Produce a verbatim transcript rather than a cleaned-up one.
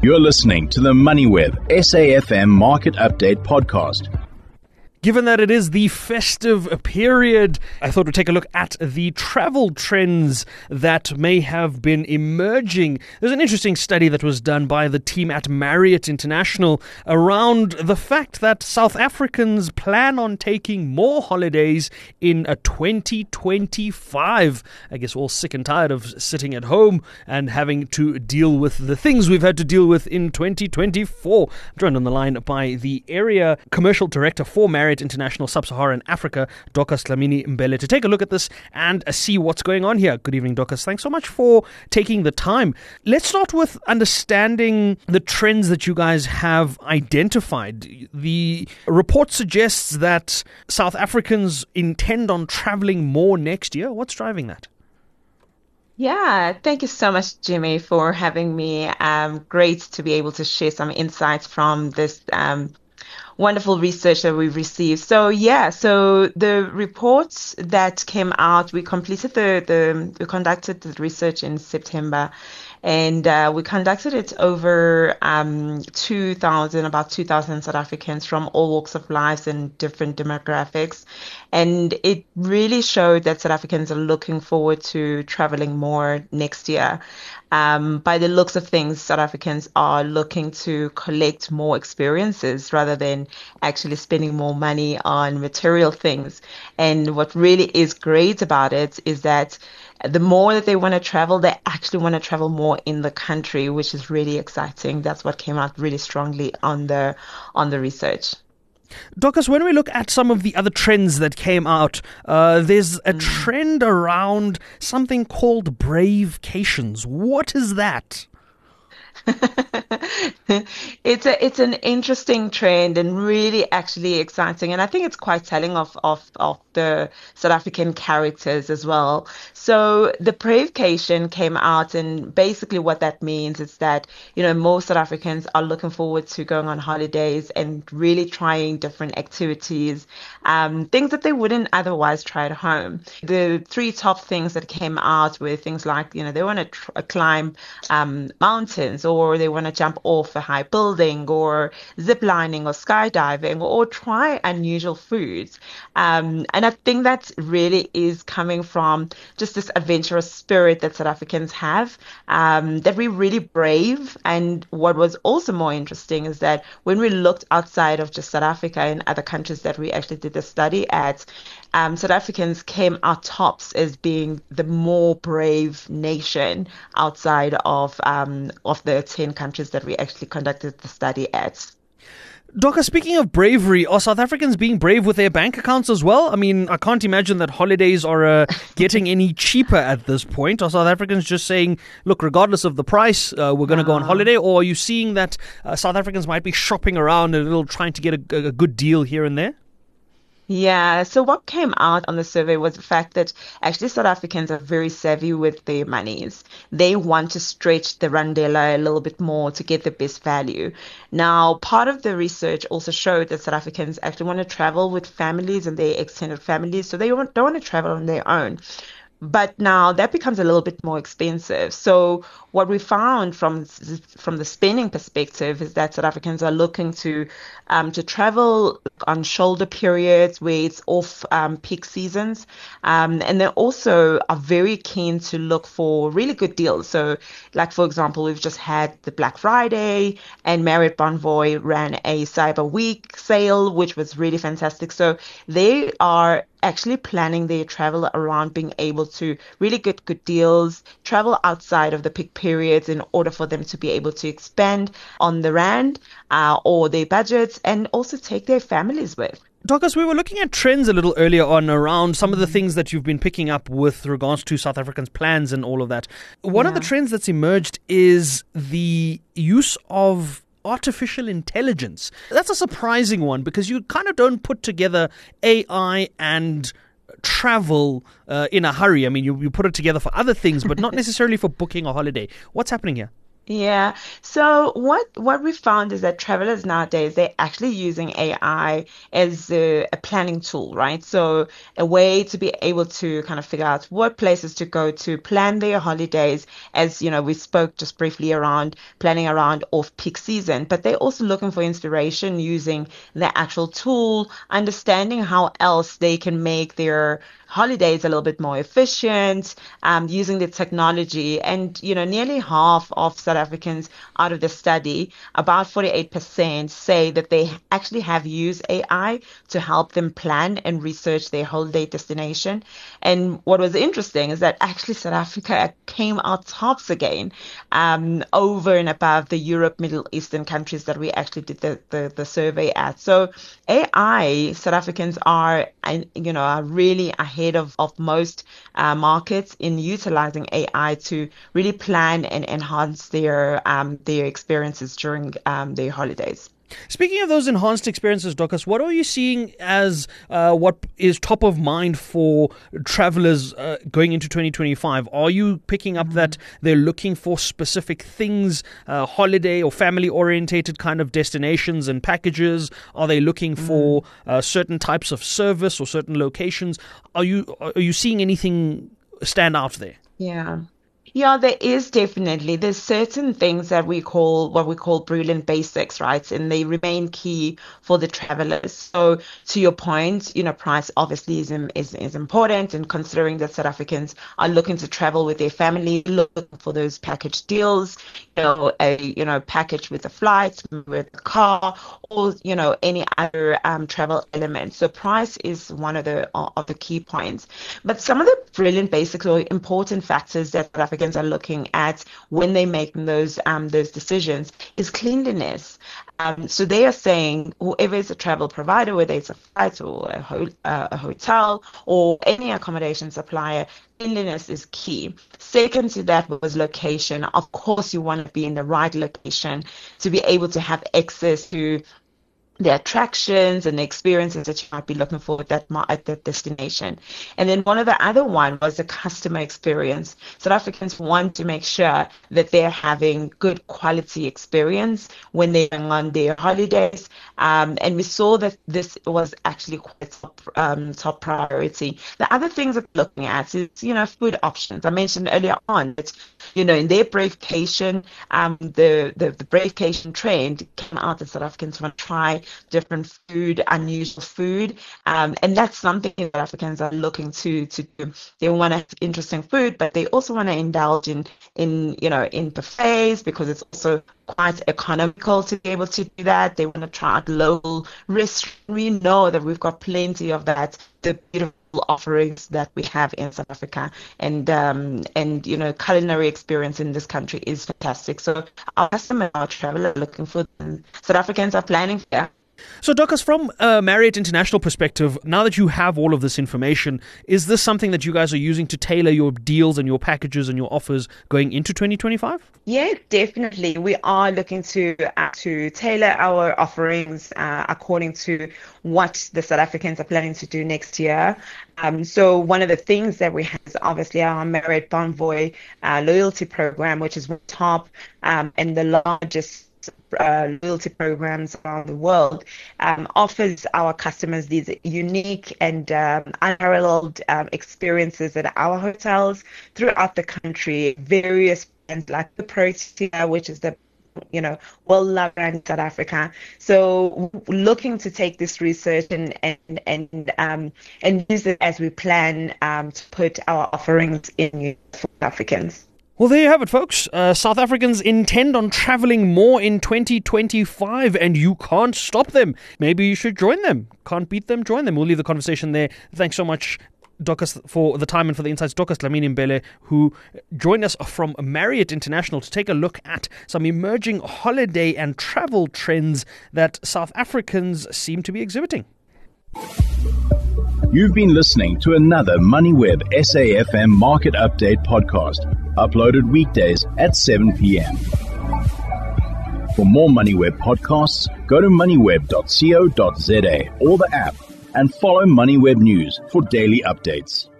You're listening to the MoneyWeb S A F M Market Update Podcast. Given that it is the festive period, I thought we'd take a look at the travel trends that may have been emerging. There's an interesting study that was done by the team at Marriott International around the fact that South Africans plan on taking more holidays in a twenty twenty-five. I guess we're all sick and tired of sitting at home and having to deal with the things we've had to deal with in twenty twenty-four. I'm joined on the line by the Area Commercial Director for Marriott International Sub-Saharan Africa, Dorcas Dlamini Mbele, to take a look at this and see what's going on here. Good evening, Dorcas. Thanks so much for taking the time. Let's start with understanding the trends that you guys have identified. The report suggests that South Africans intend on traveling more next year. What's driving that? Yeah, thank you so much, Jimmy, for having me. Um, great to be able to share some insights from this um, wonderful research that we've received. So yeah, so the reports that came out, we completed the, the we conducted the research in September, and uh, we conducted it over um, two thousand, about two thousand South Africans from all walks of life and different demographics. And it really showed that South Africans are looking forward to traveling more next year. Um, by the looks of things, South Africans are looking to collect more experiences rather than actually spending more money on material things. And what really is great about it is that the more that they want to travel, they actually want to travel more in the country, which is really exciting. That's what came out really strongly on the on the research. Dorcas, when we look at some of the other trends that came out, uh, there's a mm. trend around something called Bravecations. What is that? it's a it's an interesting trend and really actually exciting, and I think it's quite telling of of of the South African characters as well. So the Bravecation came out, and basically what that means is that, you know, most South Africans are looking forward to going on holidays and really trying different activities, um, things that they wouldn't otherwise try at home. The three top things that came out were things like, you know, they want to tr- climb um, mountains, or they want to jump off a high building, or zip lining, or skydiving, or try unusual foods. Um, and I think that really is coming from just this adventurous spirit that South Africans have, um, that we're really brave. And what was also more interesting is that when we looked outside of just South Africa and other countries that we actually did the study at, Um, South Africans came out tops as being the more brave nation outside of um, of the ten countries that we actually conducted the study at. Dorcas, speaking of bravery, are South Africans being brave with their bank accounts as well? I mean, I can't imagine that holidays are uh, getting any cheaper at this point. Are South Africans just saying, look, regardless of the price, uh, we're going to go on holiday? Or are you seeing that uh, South Africans might be shopping around a little, trying to get a, a good deal here and there? Yeah, so what came out on the survey was the fact that actually South Africans are very savvy with their monies. They want to stretch the randela a little bit more to get the best value. Now, part of the research also showed that South Africans actually want to travel with families and their extended families, so they don't want to travel on their own. But now that becomes a little bit more expensive. So what we found from from the spending perspective is that South Africans are looking to um, to travel on shoulder periods where it's off um, peak seasons, um, and they also are very keen to look for really good deals. So, like for example, we've just had the Black Friday, and Marriott Bonvoy ran a Cyber Week sale, which was really fantastic. So they are actually planning their travel around being able to really get good deals, travel outside of the peak periods in order for them to be able to expand on the rand uh, or their budgets, and also take their families with. Dorcas, we were looking at trends a little earlier on around some of the things that you've been picking up with regards to South Africans' plans and all of that. One yeah. of the trends that's emerged is the use of artificial intelligence. That's a surprising one because you kind of don't put together A I and travel uh, in a hurry. I mean, you, you put it together for other things, but not necessarily for booking a holiday. What's happening here? Yeah. So what what we found is that travelers nowadays they're actually using A I as a, a planning tool, right? So a way to be able to kind of figure out what places to go to, plan their holidays, as you know, we spoke just briefly around planning around off-peak season, but they're also looking for inspiration using the actual tool, understanding how else they can make their holidays a little bit more efficient, um, using the technology. And, you know, nearly half of South Africans out of the study, about forty-eight percent say that they actually have used A I to help them plan and research their holiday destination. And what was interesting is that actually South Africa came out tops again, um, over and above the Europe, Middle Eastern countries that we actually did the, the, the survey at. So A I, South Africans are, you know, are really ahead of, of most uh, markets in utilizing A I to really plan and enhance their um, their experiences during um, their holidays. Speaking of those enhanced experiences, Dorcas, what are you seeing as uh, what is top of mind for travelers uh, going into twenty twenty-five? Are you picking up mm-hmm. that they're looking for specific things, uh, holiday or family-orientated kind of destinations and packages? Are they looking mm-hmm. for uh, certain types of service or certain locations? Are you are you seeing anything stand out there? Yeah. Yeah, there is definitely. There's certain things that we call what we call brilliant basics, right? And they remain key for the travelers. So to your point, you know, price obviously is, is, is important, and considering that South Africans are looking to travel with their family, looking for those package deals, you know, a, you know, package with a flight, with a car, or, you know, any other um, travel element. So price is one of the, of the key points. But some of the brilliant basics or important factors that South Africans are looking at when they're making those um, those decisions is cleanliness. Um, so they are saying whoever is a travel provider, whether it's a flight or a, ho- uh, a hotel or any accommodation supplier, cleanliness is key. Second to that was location. Of course, you want to be in the right location to be able to have access to the attractions and the experiences that you might be looking for at that at that destination. And then one of the other one was the customer experience. South Africans want to make sure that they're having good quality experience when they're on their holidays. Um, and we saw that this was actually quite top, um, top priority. The other things that we're looking at is, you know, food options. I mentioned earlier on that, you know, in their Bravecation, um, the, the, the Bravecation trend came out that South Africans want to try different food, unusual food, um, and that's something that Africans are looking to to do. They want to have interesting food, but they also want to indulge in in you know in buffets because it's also quite economical to be able to do that. They want to try out local restaurants. We know that we've got plenty of that. The beautiful offerings that we have in South Africa, and um, and you know culinary experience in this country is fantastic. So our customers, our travelers, are looking for them. South Africans are planning for that. So, Dorcas, from a Marriott International perspective, now that you have all of this information, is this something that you guys are using to tailor your deals and your packages and your offers going into twenty twenty-five? Yeah, definitely. We are looking to uh, to tailor our offerings uh, according to what the South Africans are planning to do next year. Um, so one of the things that we have is obviously our Marriott Bonvoy uh, loyalty program, which is top um, and the largest Uh, loyalty programs around the world, um, offers our customers these unique and um, unparalleled um, experiences at our hotels throughout the country. Various brands like the Protea, which is the you know well-loved brand in South Africa. So looking to take this research and and and um, and use it as we plan um, to put our offerings in for Africans. Well, there you have it, folks. Uh, South Africans intend on traveling more in twenty twenty-five, and you can't stop them. Maybe you should join them. Can't beat them, join them. We'll leave the conversation there. Thanks so much, Dorcas, for the time and for the insights. Dorcas Dlamini-Mbele, who joined us from Marriott International to take a look at some emerging holiday and travel trends that South Africans seem to be exhibiting. You've been listening to another MoneyWeb S A F M Market Update podcast, uploaded weekdays at seven p.m. For more MoneyWeb podcasts, go to moneyweb dot co dot za or the app and follow MoneyWeb News for daily updates.